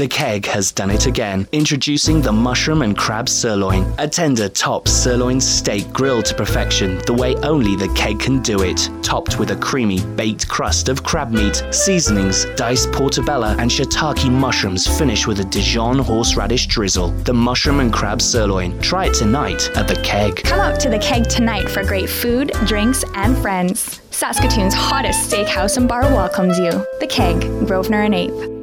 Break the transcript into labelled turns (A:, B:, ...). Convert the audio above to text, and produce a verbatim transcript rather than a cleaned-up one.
A: The Keg has done it again, introducing the mushroom and crab sirloin, a tender top sirloin steak grilled to perfection the way only The Keg can do it, topped with a creamy baked crust of crab meat, seasonings, diced portobello and shiitake mushrooms finished with a Dijon horseradish drizzle. The mushroom and crab sirloin. Try it tonight at The Keg.
B: Come out to The Keg tonight for great food, drinks and friends. Saskatoon's hottest steakhouse and bar welcomes you. The Keg, Grosvenor and Ape.